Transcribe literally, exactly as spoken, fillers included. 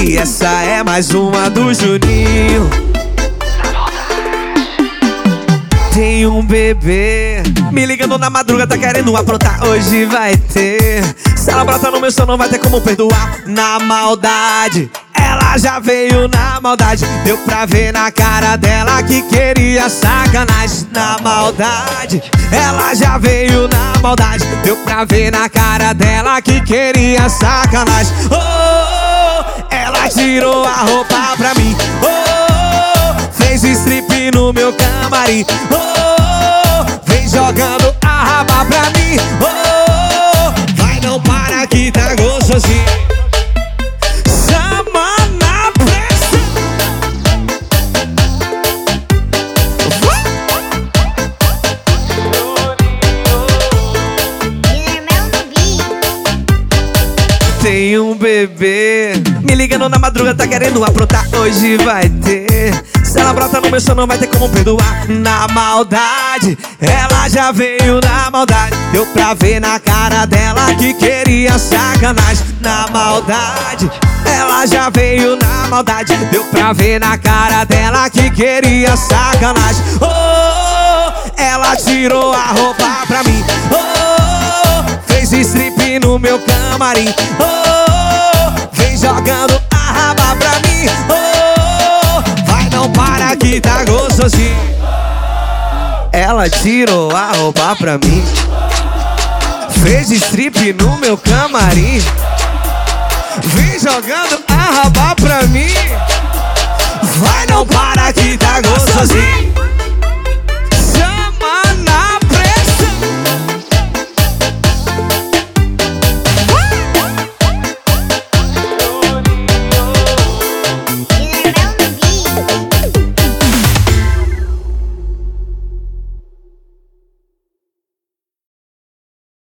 E essa é mais uma do Juninho. Tem um bebê me ligando na madruga, tá querendo aprontar, hoje vai ter. Se ela brota no meu sono, não vai ter como perdoar. Na maldade, ela já veio na maldade. Deu pra ver na cara dela que queria sacanagem. Na maldade, ela já veio na maldade. Deu pra ver na cara dela que queria sacanagem. Oh, oh, oh, ela tirou a roupa pra mim. Oh, oh, oh, fez strip no meu camarim. Oh, oh, oh, vem jogando a raba pra mim. Oh, oh, oh, vai, não para que tá gostosinho. Tem um bebê me ligando na madruga, tá querendo aprontar, hoje vai ter. Se ela brota no meu sono, não vai ter como perdoar. Na maldade, ela já veio na maldade. Deu pra ver na cara dela que queria sacanagem. Na maldade, ela já veio na maldade. Deu pra ver na cara dela que queria sacanagem. Oh, oh, oh, ela tirou a roupa pra mim. Oh, oh, oh, fez strip no meu camarim. Oh, oh, oh, vem jogando a raba pra mim. Oh, oh, oh, vai, não para que tá gostosinho. Ela tirou a roupa pra mim, fez strip no meu camarim. Vem jogando a raba pra mim. Vai, não para que tá